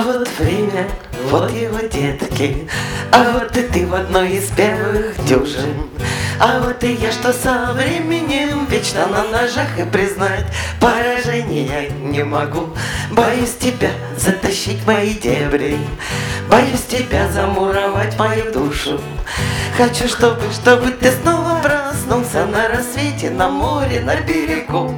вот время, вот его детки, а вот и ты в одной из первых дюжин. А вот и я, что со временем вечно на ножах, и признать поражение не могу. Боюсь тебя затащить в мои дебри, боюсь тебя замуровать в мою душу. Хочу, чтобы ты снова проснулся на рассвете, на море, на берегу.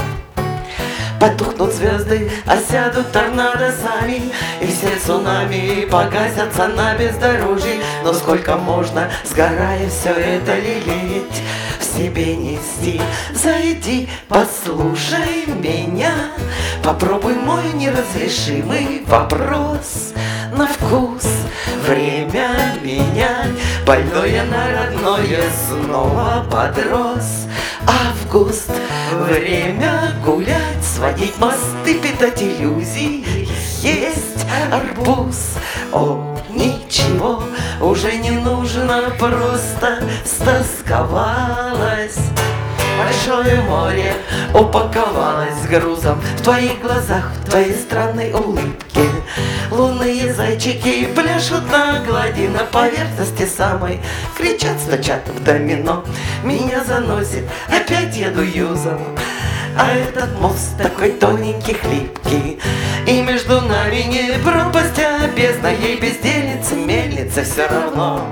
Потухнут звезды, осядут торнадо сами, и все цунами погасятся на бездорожье. Но сколько можно, сгорая, все это лелеять, в себе нести? Зайди, послушай меня, попробуй мой неразрешимый вопрос на вкус. Время менять, больное на родное снова подрос. Август, время гулять, сводить мосты, питать иллюзии. Есть арбуз, о, ничего уже не нужно, просто стосковалась. Большое море упаковалось грузом в твоих глазах, в твоей странной улыбке. Лунные зайчики пляшут на глади, на поверхности самой кричат, стучат в домино. Меня заносит, опять еду юзом, а этот мост такой тоненький, хлипкий, и между нами не пропасть, а бездна, ей бездельница, мельница все равно.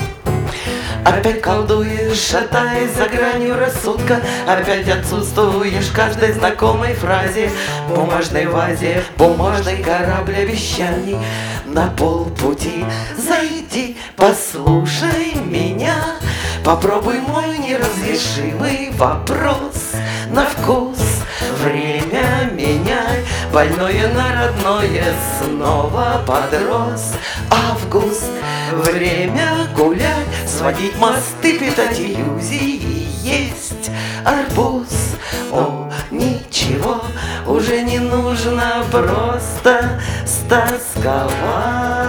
Опять колдуешь, шатаясь за гранью рассудка, опять отсутствуешь в каждой знакомой фразе, бумажной вазе, бумажный корабль обещаний. На полпути зайди, послушай меня, попробуй мой неразрешимый вопрос на вкус. Время меняй, больное на родное снова подрос. Август, время гулять, сводить мосты, питать иллюзии. Есть арбуз, о, ничего уже не нужно, просто стосковать.